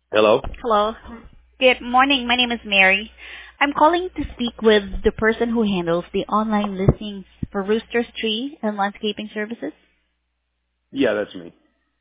Hello? Hello. Good morning. My name is Mary. I'm calling to speak with the person who handles the online listings for Rooster's Tree and Landscaping Services. Yeah, that's me.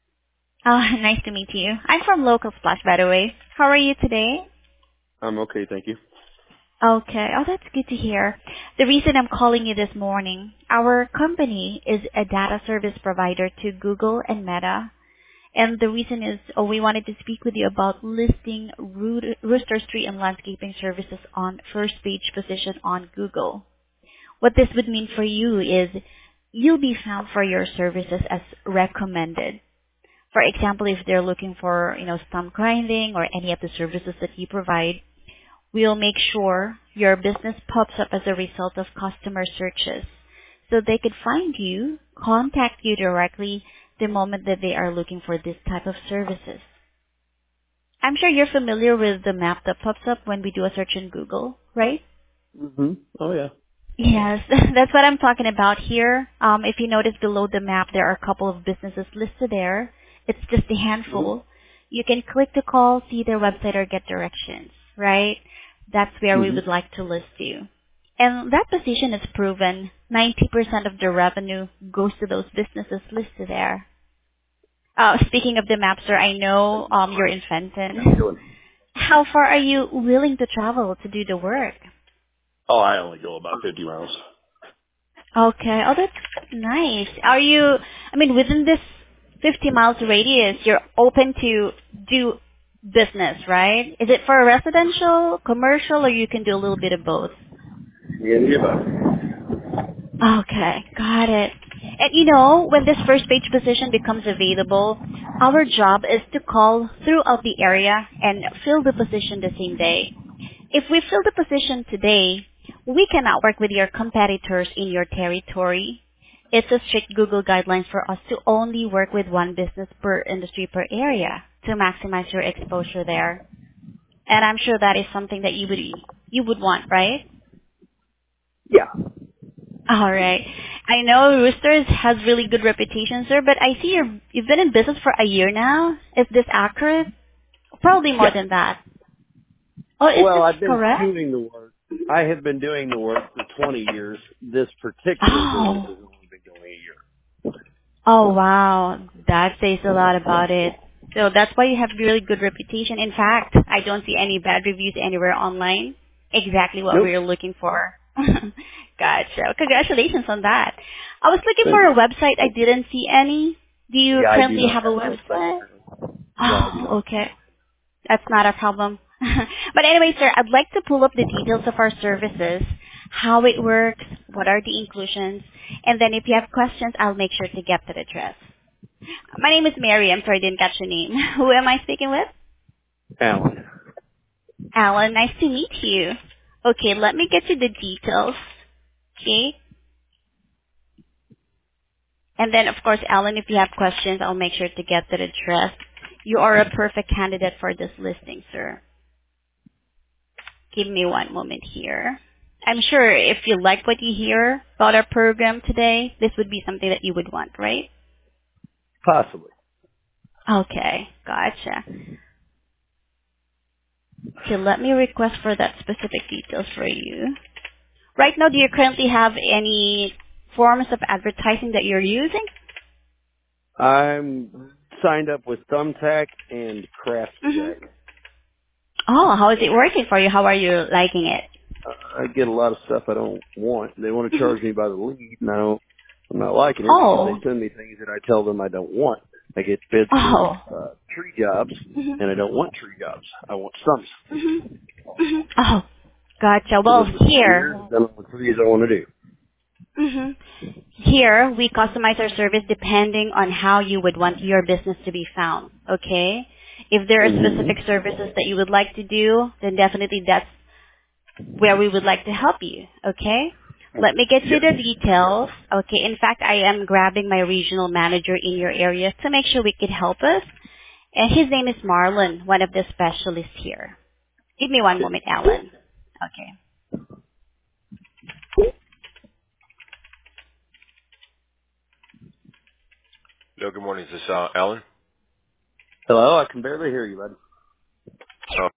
Nice to meet you. I'm from Local Splash, by the way. How are you today? I'm okay, thank you. Okay. Oh, that's good to hear. The reason I'm calling you this morning, our company is a data service provider to Google and Meta. And the reason is, we wanted to speak with you about listing Rooster Street and Landscaping Services on first page position on Google. What this would mean for you is you'll be found for your services as recommended. For example, if they're looking for, stump grinding or any of the services that you provide, we'll make sure your business pops up as a result of customer searches. So they could find you, contact you directly the moment that they are looking for this type of services. I'm sure you're familiar with the map that pops up when we do a search in Google, right? Oh, yeah. Yes, that's what I'm talking about here. If you notice below the map, there are a couple of businesses listed there. It's just a handful. You can click to call, see their website, or get directions, right? That's where we would like to list you. And that position is proven. 90% of the revenue goes to those businesses listed there. Speaking of the map, sir, I know you're in How you Fenton. doing? How far are you willing to travel to do the work? Oh, I only go about 50 miles. Okay. Oh, that's nice. Are you, within this 50 miles radius, you're open to do business, right? Is it for residential, commercial, or you can do a little bit of both? Yeah, give up. Okay, got it. And when this first page position becomes available, our job is to call throughout the area and fill the position the same day. If we fill the position today, we cannot work with your competitors in your territory. It's a strict Google guideline for us to only work with one business per industry per area to maximize your exposure there. And I'm sure that is something that you would want, right? Yeah. All right. I know Roosters has really good reputation, sir, but I see you've been in business for a year now. Is this accurate? Probably more Yeah. than that. Oh, is Well, this I've been correct? doing the work. I have been doing the work for 20 years. This particular business Oh. has only been going a year. Oh wow, that says a lot about it. So that's why you have really good reputation. In fact, I don't see any bad reviews anywhere online. Exactly what Nope. we're looking for. Gotcha. Congratulations on that. I was looking Thank for you. a website. I didn't see any. Do you Yeah, I do currently not have a have a website website? currently. No, I do Oh, not. okay. That's not a problem. But anyway, sir, I'd like to pull up the details of our services, how it works, what are the inclusions, and then if you have questions, I'll make sure to get to the address. My name is Mary. I'm sorry, I didn't catch your name. Who am I speaking with? Alan. Alan. Nice to meet you. Okay, let me get you the details. Okay? And then, of course, Alan, if you have questions, I'll make sure to get that addressed. You are a perfect candidate for this listing, sir. Give me one moment here. I'm sure if you like what you hear about our program today, this would be something that you would want, right? Possibly. Okay, gotcha. So let me request for that specific details for you. Right now, do you currently have any forms of advertising that you're using? I'm signed up with Thumbtack and Mm-hmm. CraftJack. Oh, how is it working for you? How are you liking it? I get a lot of stuff I don't want. They want to Mm-hmm. charge me by the lead, and I'm not liking it because they Oh, send me things that I tell them I don't want. I get bids for oh. tree jobs, Mm-hmm. and I don't want tree jobs. I want stumps. Mm-hmm. Mm-hmm. Oh, gotcha. I've been Well, doing this 20 here, years. I've done all the trees I want to do. hmm here we customize our service depending on how you would want your business to be found. Okay? If there are Mm-hmm. specific services that you would like to do, then definitely that's where we would like to help you. Okay? Let me get you Yes. the details. Okay. In fact, I am grabbing my regional manager in your area to make sure we could help us. And his name is Marlon, one of the specialists here. Give me one moment, Alan. Okay. Hello, good morning. Is this Alan? Hello, I can barely hear you, bud. So